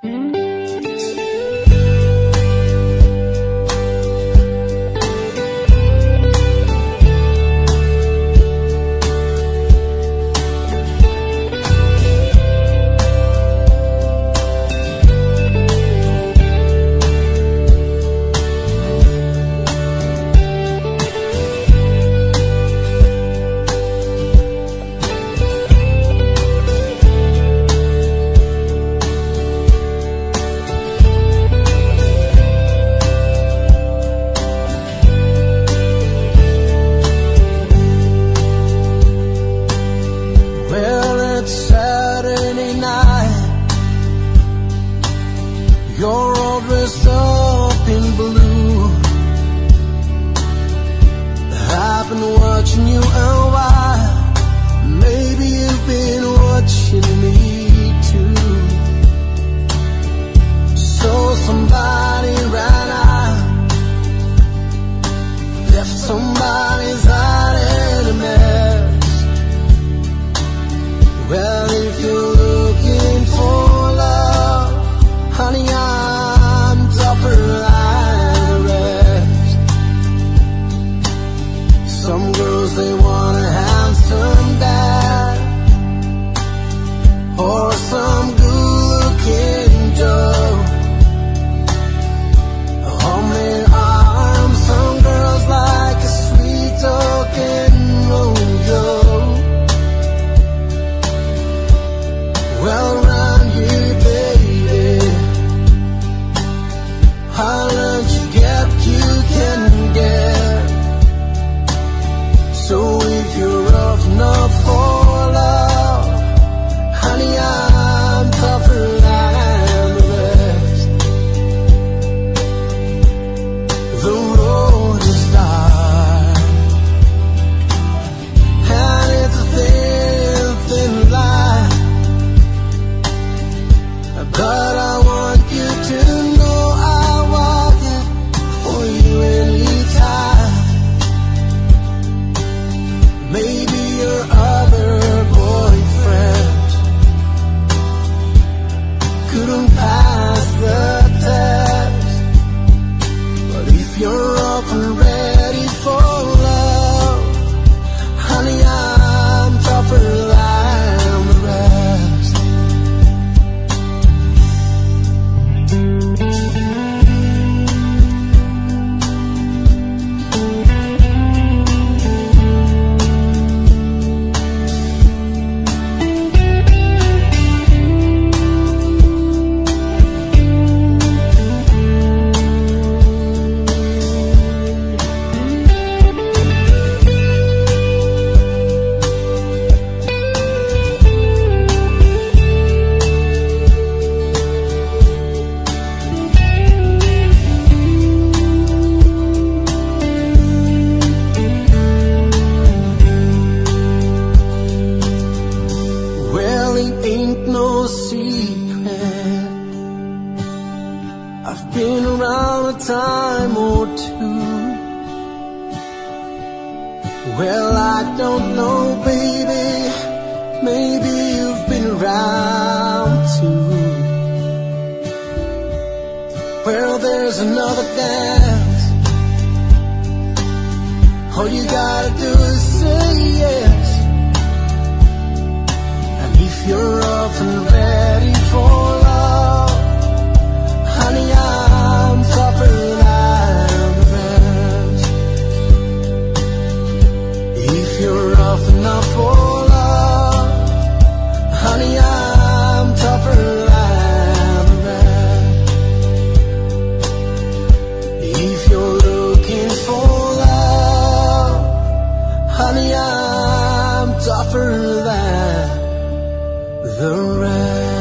You're all dressed up in blue. I've been watching you a while. Maybe you've been watching me too. So somebody ran out, left somebody's heart in a mess. Well, if you're looking for love, honey, I'm tougher than the rest. Some girls, they want a handsome dad, or some good-looking Joe. Homemade arms, some girls like a sweet-talking Romeo. Well, around here, baby, how much you get, you can get. So if you're rough enough for love, honey, I'm tougher than the rest. The road is dark, and it's a thin, thin line, but I want you to know I walk it for you anytime. Maybe your other boyfriends couldn't pass the test, but if you're up and ready for love, honey, I'm tougher than the rest. Well, it ain't no secret, I've been around a time or two. Well, I don't know, baby, maybe you've been around too. Well, there's another dance, all you gotta do is say yes. And if you're up and ready for love, honey, I'm tougher than the rest. If you're rough enough for love, honey, I'm tougher than the rest. If you're looking for love, honey, I'm tougher than the rest.